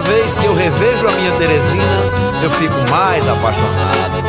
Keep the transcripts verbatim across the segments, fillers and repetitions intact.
vez que eu revejo a minha Terezinha, eu fico mais apaixonado.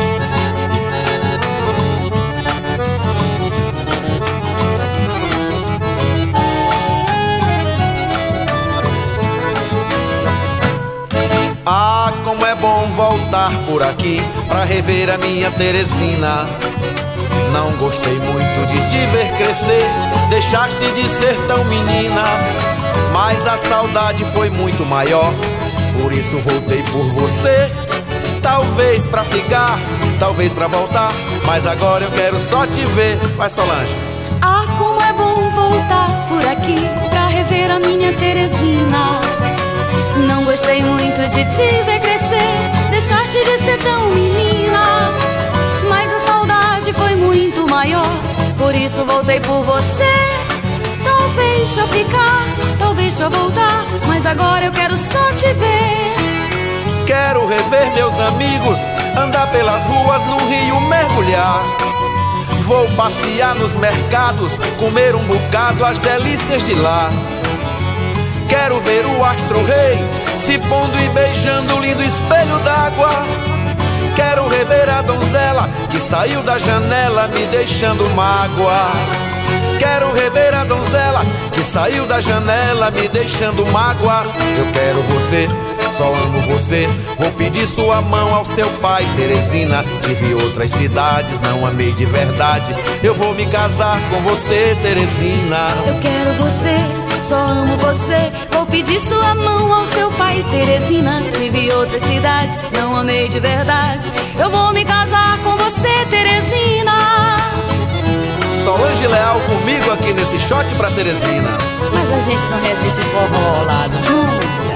Ah, como é bom voltar por aqui pra rever a minha Teresina. Não gostei muito de te ver crescer, deixaste de ser tão menina. Mas a saudade foi muito maior, por isso voltei por você. Talvez pra ficar, talvez pra voltar, mas agora eu quero só te ver. Vai, Solange. Ah, como é bom voltar por aqui pra rever a minha Teresina. Não gostei muito de te ver crescer, deixaste de ser tão menina. Mas a saudade foi muito maior, por isso voltei por você. Talvez pra ficar, talvez pra voltar, mas agora eu quero só te ver. Quero rever meus amigos, andar pelas ruas, no rio mergulhar. Vou passear nos mercados, comer um bocado, as delícias de lá. Quero ver o astro-rei se pondo e beijando o lindo espelho d'água. Quero rever a donzela que saiu da janela me deixando mágoa. Quero rever a donzela que saiu da janela me deixando mágoa. Eu quero você, só amo você. Vou pedir sua mão ao seu pai, Teresina. Tive outras cidades, não amei de verdade. Eu vou me casar com você, Teresina. Eu quero você, só amo você. Vou pedir sua mão ao seu pai, Teresina. Tive outras cidades, não amei de verdade. Eu vou me casar com você, Teresina. Solange Leal comigo aqui nesse shot pra Teresina. Mas a gente não resiste ao forró, Lázaro.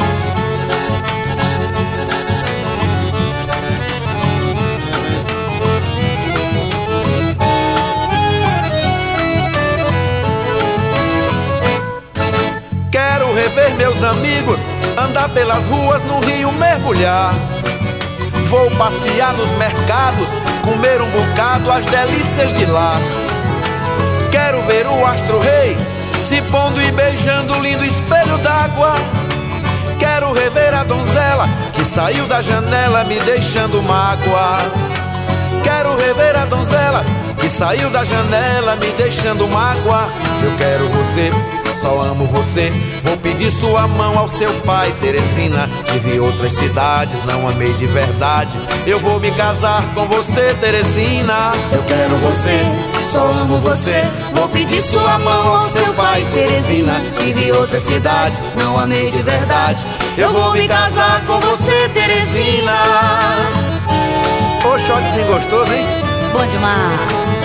Quero rever meus amigos, andar pelas ruas, no rio mergulhar. Vou passear nos mercados, comer um bocado, as delícias de lá. Quero ver o astro-rei se pondo e beijando o lindo espelho d'água. Quero rever a donzela que saiu da janela me deixando mágoa. Quero rever a donzela que saiu da janela me deixando mágoa. Eu quero você, só amo você. Vou pedir sua mão ao seu pai, Teresina. Tive outras cidades, não amei de verdade. Eu vou me casar com você, Teresina. Eu quero você, só amo você. Vou pedir sua mão ao seu pai, Teresina. Tive outras cidades, não amei de verdade. Eu vou me casar com você, Teresina. Ô, shotzinho gostoso, hein? Bom demais.